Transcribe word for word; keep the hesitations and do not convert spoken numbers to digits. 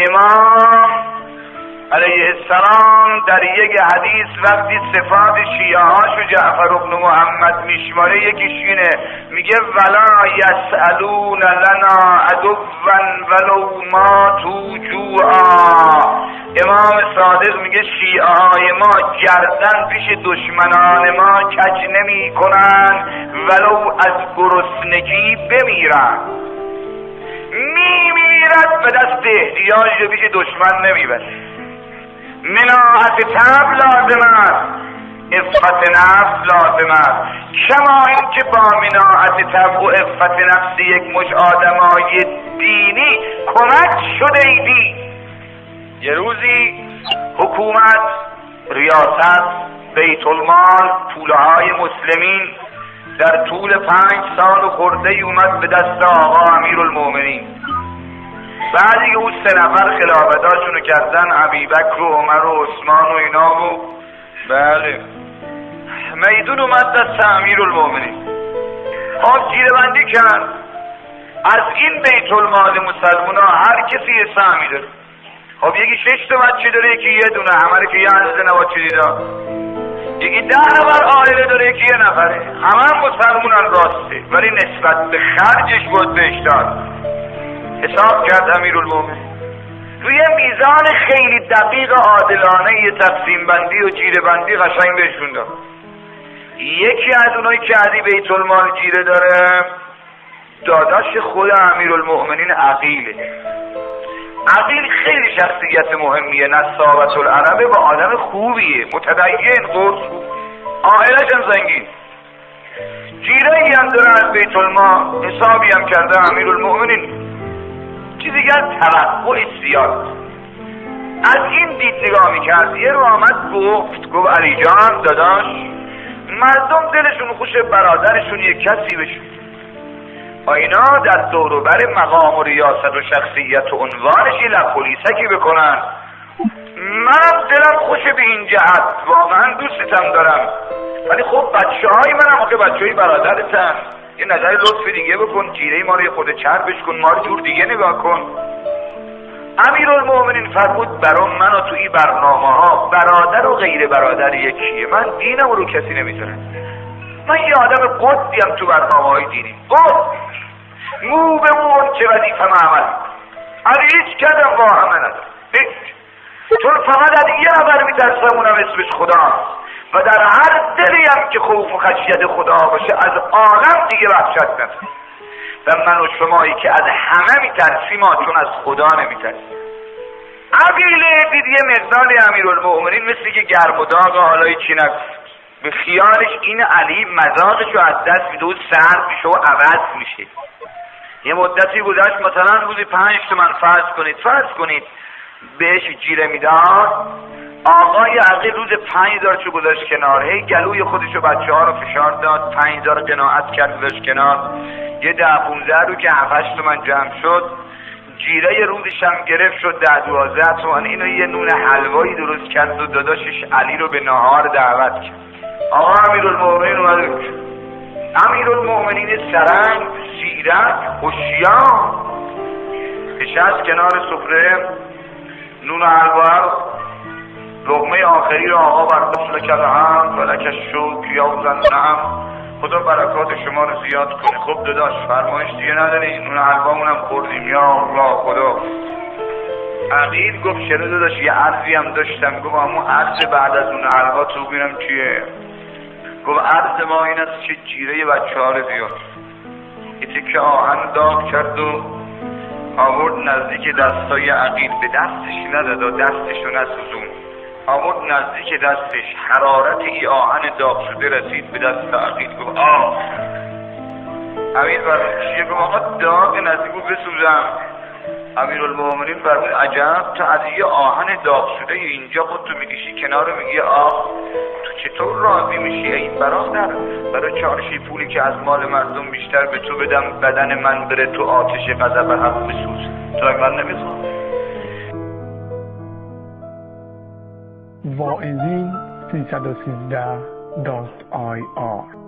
امام علیه السلام در یک حدیث وقتی صفات شیعه هاشو جعفر بن محمد میشماره یکیش اینه، میگه ولا یسألون لنا عدوا ولو ماتوا جوعا. امام صادق میگه شیعه های ما گردن پیش دشمنان ما کج نمی کنن ولو از گرسنگی بمیرن. میمیرد به دست احتیاج رو پیش دشمن نمیبره. مناعت طبع لازم است، عفت نفس لازم است. کما این که با مناعت طبع و عفت نفس یک مش آدمای دینی کمک شده ایدی. یه روزی حکومت، ریاست، بیت المال، پولهای مسلمین در طول پنج سال خورده ای اومد به دست آقا امیرالمومنین. بعدی که اون سه نفر خلافتاشونو کردن، ابوبکر و عمر و عثمان و اینا و بله میدون اومد دست امیرالمومنین. خب جیره بندی کرد از این بیت المال مسلمان ها هر کسی یه سهمی داره. خب یکی شش تا بچه داره، یکی یه دونه، همه رو که یه عزیز نباچه دیدا. یکی ده نفر عائله داره، یکی یه نفره، همه هم مسلمونن راسته، ولی نسبت به خرجش بود بهش داد. حساب کرد امیرالمومنین روی میزان خیلی دقیق عادلانه یه تقسیم بندی و جیره بندی قشنگ بهشون داد. یکی از اونایی که علی بیت المال جیره داره داداش خود امیرالمومنین عقیله. عقیل خیلی شخصیت مهمیه، نصابت العربه و آدم خوبیه، متدین، قرص، عائلش هم زنگین. جیره ای هم داره از بیت المال، حسابی هم کرده امیرالمومنین. چیزی که توقع زیاد از این دید نگاه میکرد. یه رو آمد گفت گفت علی جان داداش، مردم دلشون خوش برادرشون یک کسی بشون، اینا در دوروبر مقام و ریاست و شخصیت و عنوانش یه لب‌پلیسکی بکنن. منم دلم خوش به این جهت، واقعا دوستتم دارم، ولی خب بچه های منم آخه بچه های برادرتن، یه نظر لطف دیگه بکن، جیره ما رو یه خود چربش کن، ما رو جور دیگه نگاه کن. امیرالمومنین فرمود برام من و توی برنامه ها برادر و غیر برادر یکیه، من دینم رو کسی نمیذارم، من یه آدم قدیم تو برنامه های دینی، قد مو به مون چه وظیفه‌م عمل علی هیچ کدم واهمه ندارم، چون فقط از یه نفر میترسم، اونم اسمش خداست و در هر دلی هم که خوف و خشیت خدا باشه از عالم دیگه وحشت نداره. و من و شمایی که از همه میترسیم چون از خدا نمیترسیم. عقیله دید یه مقدار امیرالمومنین مثل که گرم و داغ حالای چی نکن، به خیالش این علی مزاجش رو از دست میده و سرد میشه و عوض میشه. یه مدتی گذشت، مثلا روزی پنج تومن فرض کنید فرض کنید بهش جیره میداد. آقای عقیل روز پنج هزار چو گذاشت کنار، هی گلوی خودشو بچه ها رو فشار داد، پنج هزار قناعت کرد گذاشت کنار. یه ده پونزده رو که هفت هشت تومن جمع شد، جیره روزش هم گرفت شد ده دوازده تومن. اینو یه نون حلوایی درست کرد و داداشش علی رو به نهار دعوت کرد. آقا امیرالمومنین اومد، امیرالمومنین سرنگ، زیرک، هوشیار نشست کنار سفره، نون حلوا، لقمه آخری رو آقا برداشت، لکل هم و لکل شکر یا زنم، خدا برکات شما رو زیاد کنه. خب داداش فرمایش دیگه نداری؟ نون حلوامون هم خوردیم، یا الله خدا. عقیل گفت چرا داداش، یه عرضی هم داشتم. گفت اما عرض بعد از اون حلوا تو بینم چیه؟ گفت عرض ما این است که جیره بچه ها رو بیار. یه تکه آهن داغ کرد و آورد نزدیک دستای عقیل، به دستش نداد و دستش رو نسوزون، آورد نزدیک دستش، حرارت ای آهن داغ شده رسید به دست عقیل. گفت آه عقیل فرمود چیه؟ گفت آقا داغ نزدیکو بسوزم. امیرالمومنین فرمود عجب، تو از یه آهن داغ شده اینجا خودتو میکشی کنار و میگی آه، تو چطور راضی میشی این برادر؟ برای چارشی پولی که از مال مردم بیشتر به تو بدم، بدن من بره تو آتش غضب حق بسوز، تو اگر من نمیخوام. واعظین سیصد و سیزده دات آی آر